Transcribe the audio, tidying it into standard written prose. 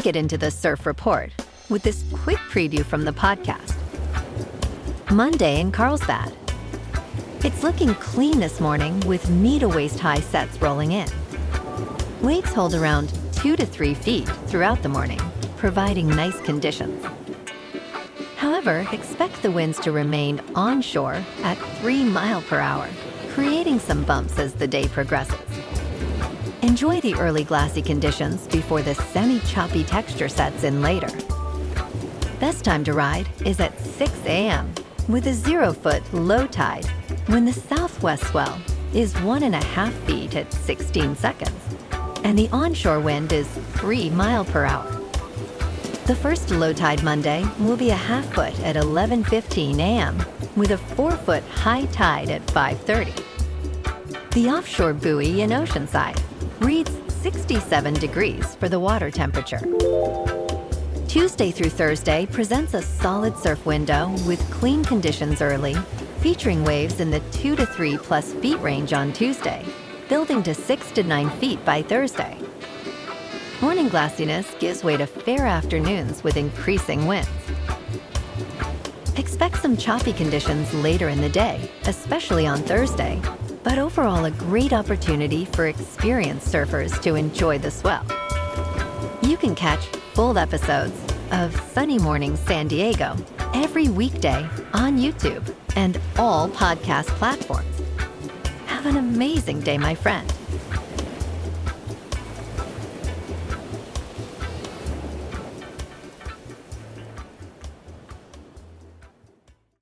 get into the surf report with this quick preview from the podcast. Monday in Carlsbad. It's looking clean this morning with knee to waist high sets rolling in. Waves hold around 2 to 3 feet throughout the morning, providing nice conditions. However, expect the winds to remain onshore at 3 miles per hour, creating some bumps as the day progresses. Enjoy the early glassy conditions before the semi-choppy texture sets in later. Best time to ride is at 6 a.m. with a 0-foot low tide when the southwest swell is 1.5 feet at 16 seconds and the onshore wind is 3 miles per hour. The first low tide Monday will be a ½ foot at 11:15 a.m. with a 4-foot high tide at 5:30. The offshore buoy in Oceanside reads 67 degrees for the water temperature. Tuesday through Thursday presents a solid surf window with clean conditions early, featuring waves in the 2 to 3 plus feet range on Tuesday, building to 6 to 9 feet by Thursday. Morning glassiness gives way to fair afternoons with increasing winds. Expect some choppy conditions later in the day, especially on Thursday, but overall a great opportunity for experienced surfers to enjoy the swell. You can catch full episodes of Sunny Morning San Diego every weekday on YouTube and all podcast platforms. Have an amazing day, my friend.